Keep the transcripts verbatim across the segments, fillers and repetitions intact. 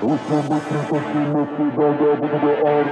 Выстрел быстрый, точный, меткий, да-да, буду бы арт.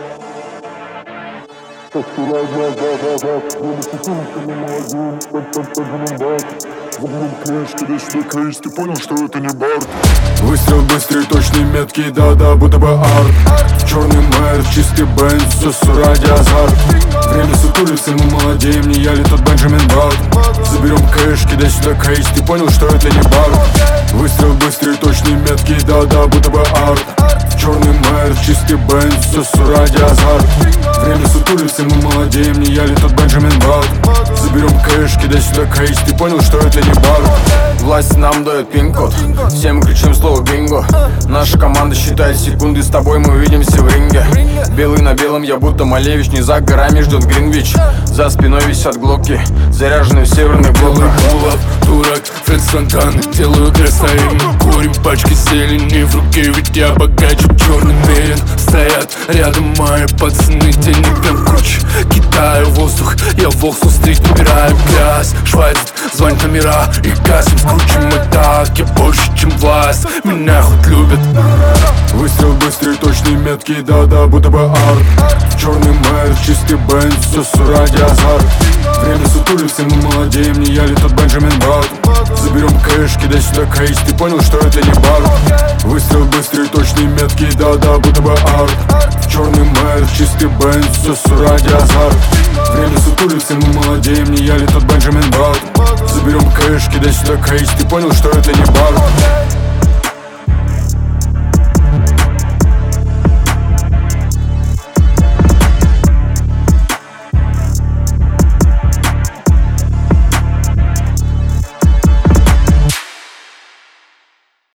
Так что разная, да-да-да. Я не сетую, что не молодым, под-под-под бак. Забьем кейс, кидай сюда кейс, ты понял, что это не бар. Выстрел быстрый, точный, меткий, да-да, будто бы арт. Черный мэр, чистый бенз, все с ради азарт. Время сутулится, мы молодеем, не я ли тот Бенджамин Барт. Заберем кэш, кидай сюда кейс, ты понял, что это не бар. Выстрел быстрый, точный, меткий, да-да, будто бы арт. Черный мэр, чистый бенз, все с ради азарт. Время сутулится, мы молодеем, не я ли тот Бенджамин Барт. Заберем кэш, кидай сюда кейс, ты понял, что это не бар. Власть нам дает пин-код, все мы кричим слово бинго. Наша команда считает секунды, с тобой мы увидимся в ринге. Белый на белом, я будто Малевич, не за горами ждет Гринвич. За спиной висят глоки, заряженные в северных блоках. Дурак, Фред Фонтан, делаю красавин. Курим пачки зелени в руке, ведь я богаче черный мерин. Стоят рядом мои пацаны, денег прям куча. Кидаю воздух, я в Волк-стрит убираю грязь. Швайцет, звонит номера и гасим, скручим мы так. Я больше, чем власть, меня хоть любят. Выстрел быстрый, точный, меткий, да-да, будто бы арт. Черный мэр, чистый бенз, все с ради азарт. Время сутулится, мы молодеем, не я ли тот Бенджамин Барт. Заберем кэш, кидай сюда кейс, ты понял, что это не бар. Выстрел быстрый, точный, меткий, да-да, будто бы арт. Черный мэр, чистый бенз, все с ради азарт. Время сутулится, мы молодеем, не я ли тот Бенджамин Барт. Заберем кэш, кидай сюда кейс, ты понял, что это не бар.